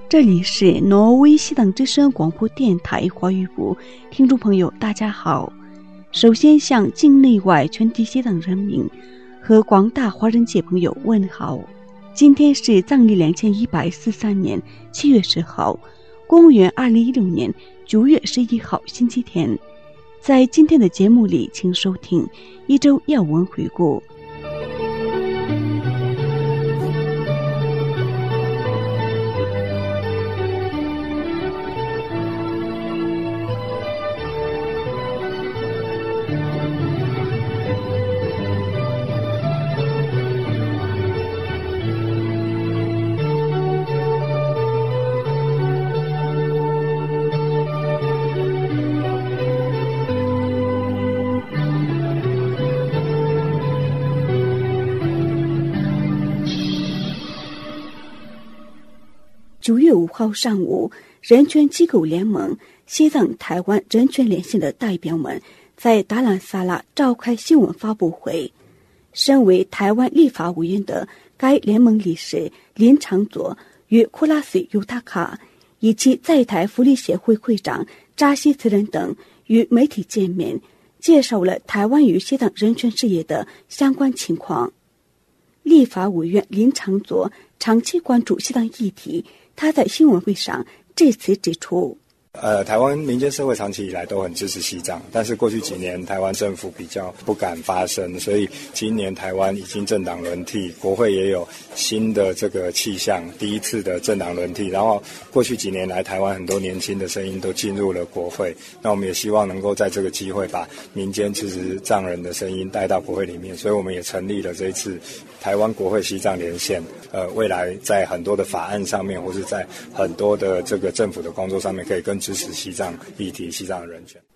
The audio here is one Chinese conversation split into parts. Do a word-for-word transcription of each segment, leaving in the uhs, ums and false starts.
这里是挪威西党之声广播电台华语部，听众朋友大家好。首先向境内外全体西党人民和广大华人界朋友问好。今天是藏历两千一百四十三年七月十号，公元二零一六年九月十一号星期天。在今天的节目里，请收听一周要闻回顾。九月五号上午，人权机构联盟西藏台湾人权连线的代表们在达兰萨拉召开新闻发布会。身为台湾立法委员的该联盟理事林长佐与库拉斯尤塔卡以及在台福利协会会长扎西茨人等与媒体见面，介绍了台湾与西藏人权事业的相关情况。立法委员林长佐长期关注西藏议题，他在新闻会上这次指出， 呃，台湾民间社会长期以来都很支持西藏，但是过去几年台湾政府比较不敢发声，所以今年台湾已经政党轮替，国会也有新的这个气象，第一次的政党轮替，然后过去几年来台湾很多年轻的声音都进入了国会，那我们也希望能够在这个机会把民间支持藏人的声音带到国会里面，所以我们也成立了这一次台湾国会西藏连线，呃，未来在很多的法案上面，或是在很多的这个政府的工作上面，可以更支持西藏议题、西藏的人权。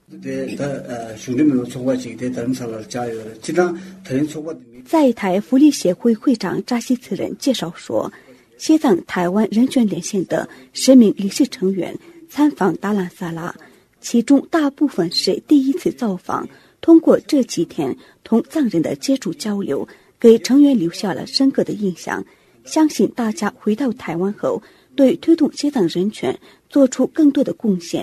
在台福利协会会长扎西茨人介绍说，西藏台湾人权连线的十名理事成员参访达兰萨拉，其中大部分是第一次造访，通过这几天同藏人的接触交流，给成员留下了深刻的印象。相信大家回到台湾后，对推动西藏人权做出更多的贡献。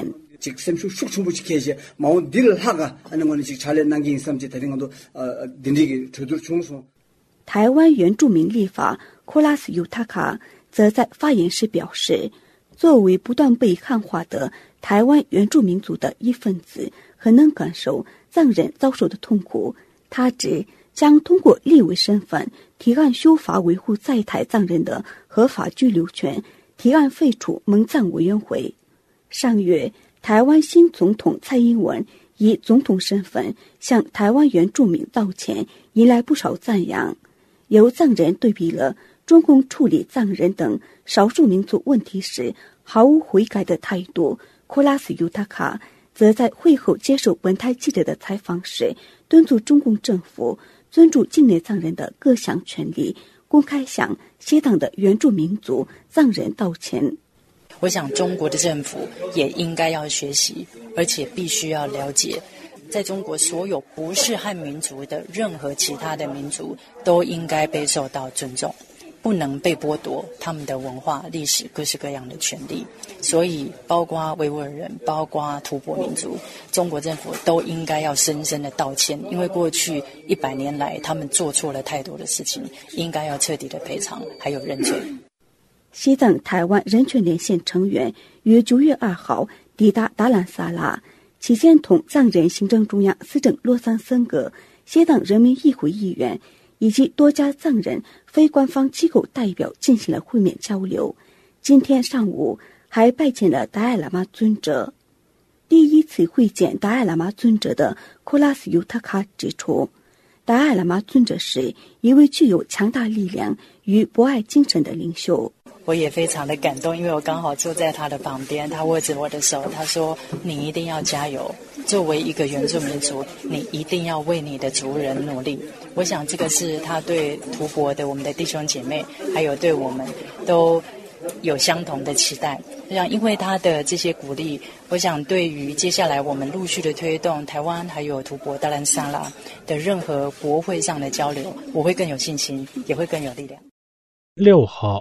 台湾原住民立法库拉斯尤塔卡则在发言时表示，作为不断被汉化的台湾原住民族的一份子，很能感受藏人遭受的痛苦。他指将通过立委身份提案修法维护在台藏人的合法居留权，提案废除蒙藏委员会。上月，台湾新总统蔡英文以总统身份向台湾原住民道歉，引来不少赞扬。有藏人对比了中共处理藏人等少数民族问题时毫无悔改的态度，库拉斯尤塔卡则在会后接受本台记者的采访时，敦促中共政府尊重境内藏人的各项权利，公开向西藏的原住民族藏人道歉。 我想中国的政府也应该要学习，而且必须要了解，在中国所有不是汉民族的任何其他的民族都应该被受到尊重，不能被剥夺他们的文化、历史各式各样的权利。所以包括维吾尔人，包括吐蕃民族，中国政府都应该要深深的道歉，因为过去一百年来他们做错了太多的事情，应该要彻底的赔偿还有认罪。 西藏台湾人权连线成员于九月二号抵达达兰萨拉，期间同藏人行政中央司政洛桑森格、西藏人民议会议员以及多家藏人非官方机构代表进行了会面交流。今天上午还拜见了达赖喇嘛尊者。第一次会见达赖喇嘛尊者的库拉斯尤塔卡指出，达赖喇嘛尊者是一位具有强大力量与博爱精神的领袖。 我也非常的感动，因为我刚好坐在他的旁边，他握着我的手，他说你一定要加油，作为一个原住民族，你一定要为你的族人努力。我想这个是他对吐蕃的我们的弟兄姐妹，还有对我们都有相同的期待。我想因为他的这些鼓励，我想对于接下来我们陆续的推动台湾还有吐蕃达兰萨拉的任何国会上的交流，我会更有信心，也会更有力量。 六号，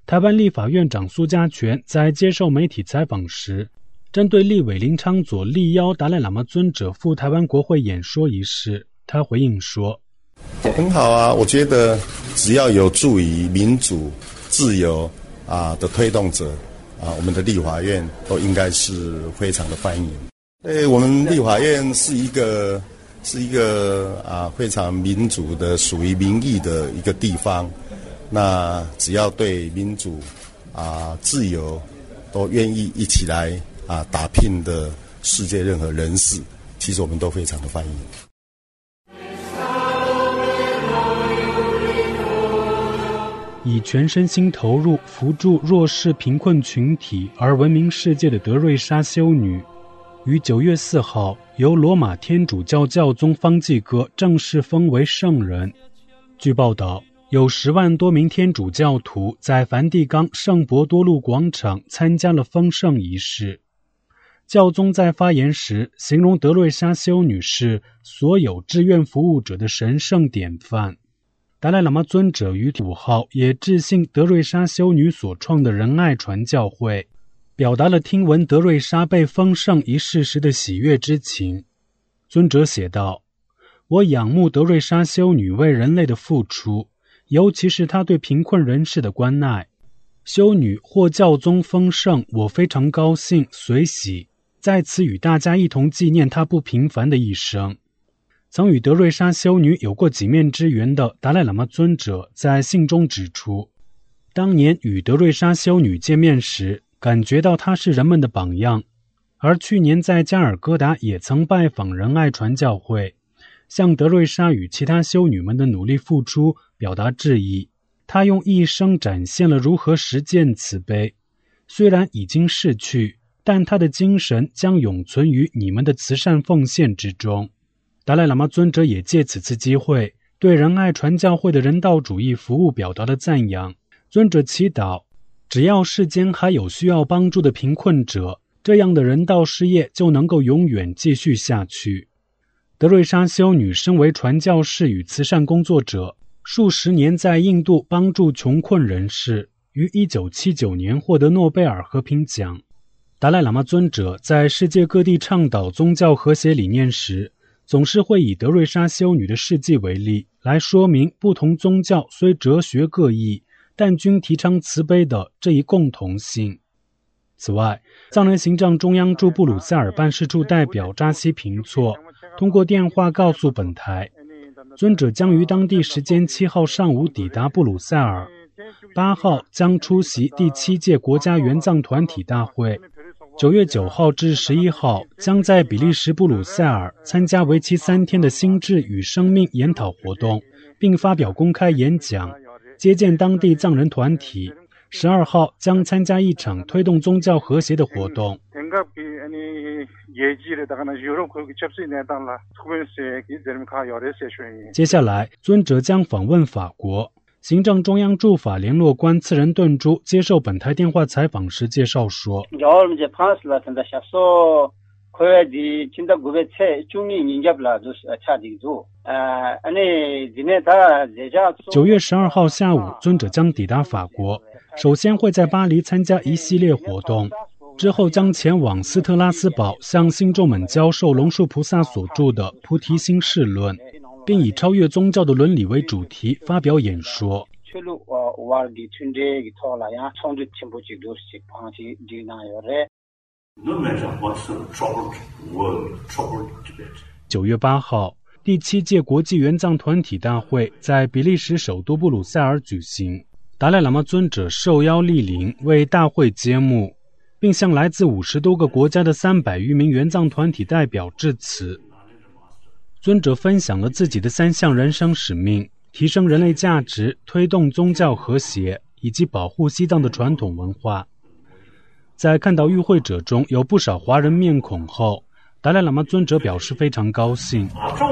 台湾立法院长苏家全在接受媒体采访时，针对立委林昌佐力邀达赖喇嘛尊者赴台湾国会演说一事，他回应说： 很好啊，我觉得只要有助于民主自由啊的推动者啊，我们的立法院都应该是非常的欢迎。对，我们立法院是一个是一个啊非常民主的、属于民意的一个地方。那只要对民主啊自由都愿意一起来啊打拼的世界任何人士，其实我们都非常的欢迎。 以全身心投入扶助弱势贫困群体而闻名世界的德瑞莎修女，于九月四号由罗马天主教教宗方济各正式封为圣人。据报道，有十万多名天主教徒在梵蒂冈圣伯多禄广场参加了封圣仪式。教宗在发言时形容德瑞莎修女是所有志愿服务者的神圣典范。达赖喇嘛尊者于五号也致信德瑞莎修女所创的仁爱传教会，表达了听闻德瑞莎被封圣一事时的喜悦之情。尊者写道：我仰慕德瑞莎修女为人类的付出，尤其是她对贫困人士的关爱。修女获教宗封圣，我非常高兴随喜，在此与大家一同纪念她不平凡的一生。曾与德瑞莎修女有过几面之缘的达赖喇嘛尊者在信中指出，当年与德瑞莎修女见面时，感觉到她是人们的榜样，而去年在加尔各答也曾拜访仁爱传教会，向德瑞莎与其他修女们的努力付出表达致意。她用一生展现了如何实践慈悲，虽然已经逝去，但她的精神将永存于你们的慈善奉献之中。达赖喇嘛尊者也借此次机会对仁爱传教会的人道主义服务表达了赞扬。尊者祈祷，只要世间还有需要帮助的贫困者，这样的人道事业就能够永远继续下去。德瑞莎修女身为传教士与慈善工作者，数十年在印度帮助穷困人士，于一九七九年获得诺贝尔和平奖。达赖喇嘛尊者在世界各地倡导宗教和谐理念时，总是会以德瑞莎修女的事迹为例，来说明不同宗教虽哲学各异，但均提倡慈悲的这一共同性。此外，藏人行政中央驻布鲁塞尔办事处代表扎西平措通过电话告诉本台，尊者将于当地时间七号上午抵达布鲁塞尔，八号将出席第七届国家援藏团体大会，九月九号至十一号将在比利时布鲁塞尔参加为期三天的心智与生命研讨活动，并发表公开演讲，接见当地藏人团体。十二号将参加一场推动宗教和谐的活动。接下来，尊者将访问法国。行政中央驻法联络官次仁顿珠接受本台电话采访时介绍说，九月十二号下午，尊者将抵达法国，首先会在巴黎参加一系列活动，之后将前往斯特拉斯堡向信众们教授龙树菩萨所著的《菩提心释论》，并以超越宗教的伦理为主题发表演说。九月八号，第七届国际援藏团体大会在比利时首都布鲁塞尔举行，达赖喇嘛尊者受邀莅临为大会揭幕，并向来自五十多个国家的三百余名援藏团体代表致辞。尊者分享了自己的三项人生使命：提升人类价值、推动宗教和谐，以及保护西藏的传统文化。在看到与会者中有不少华人面孔后，达赖喇嘛尊者表示非常高兴。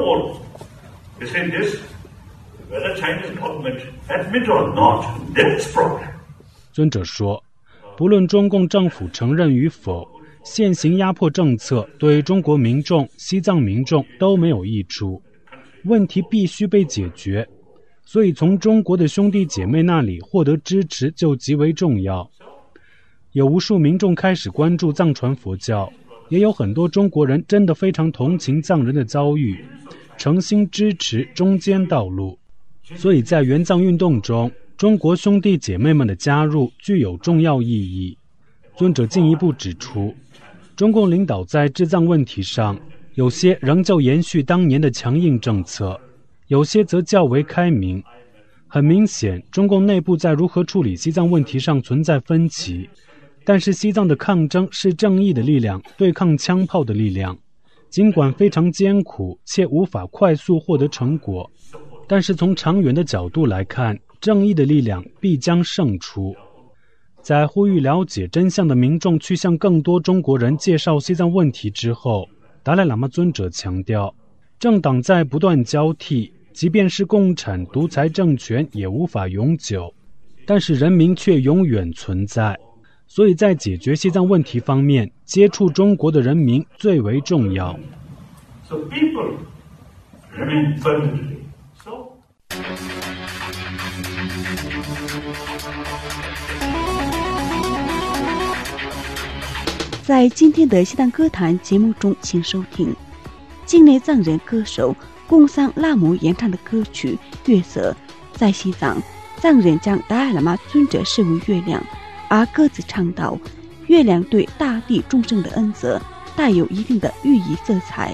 尊者说，不论中共政府承认与否，现行压迫政策对中国民众、西藏民众都没有益处，问题必须被解决。 所以从中国的兄弟姐妹那里获得支持就极为重要。有无数民众开始关注藏传佛教，也有很多中国人真的非常同情藏人的遭遇，诚心支持中间道路。所以在援藏运动中，中国兄弟姐妹们的加入具有重要意义。尊者进一步指出，中共领导在治藏问题上，有些仍旧延续当年的强硬政策，有些则较为开明。很明显，中共内部在如何处理西藏问题上存在分歧，但是西藏的抗争是正义的力量对抗枪炮的力量，尽管非常艰苦且无法快速获得成果，但是从长远的角度来看，正义的力量必将胜出。在呼吁了解真相的民众去向更多中国人介绍西藏问题之后，达赖喇嘛尊者强调，政党在不断交替，即便是共产独裁政权也无法永久，但是人民却永远存在。所以在解决西藏问题方面，接触中国的人民最为重要。 So people remain firmly. So 在今天的西藏歌坛节目中，请收听境内藏人歌手贡桑拉姆演唱的歌曲《月色》。在西藏，藏人将达赖喇嘛尊者视为月亮，而歌词唱道：月亮对大地众生的恩泽，带有一定的寓意色彩。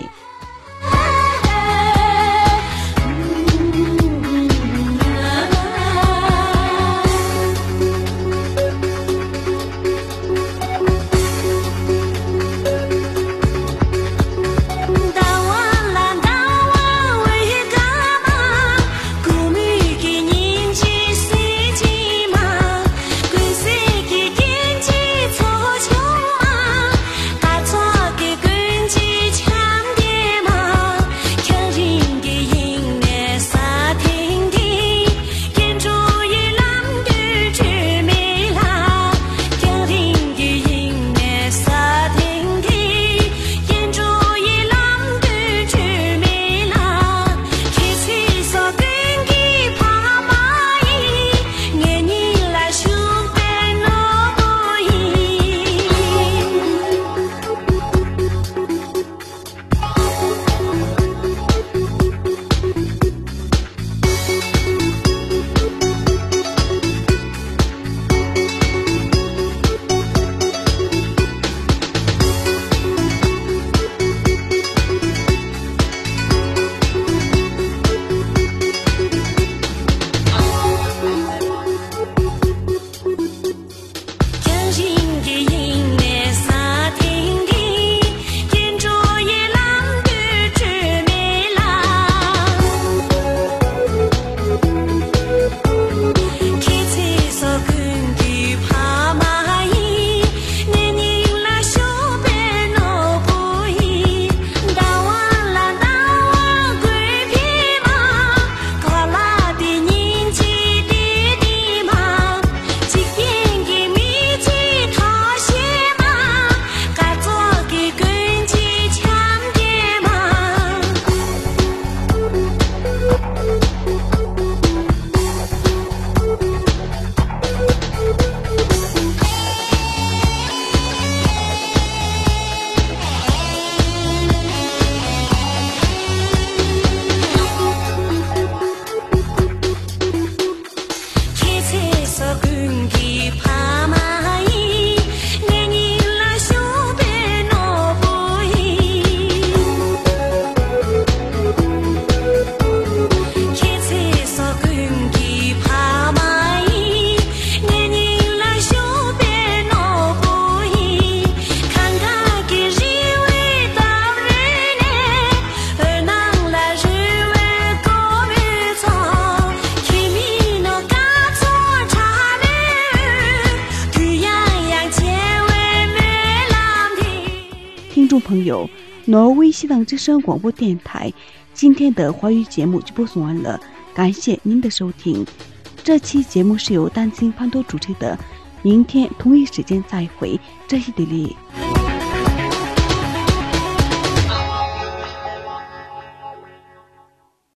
听众朋友，挪威西藏之声广播电台今天的华语节目就播送完了，感谢您的收听。这期节目是由丹青潘多主持的，明天同一时间再会，这是迪丽。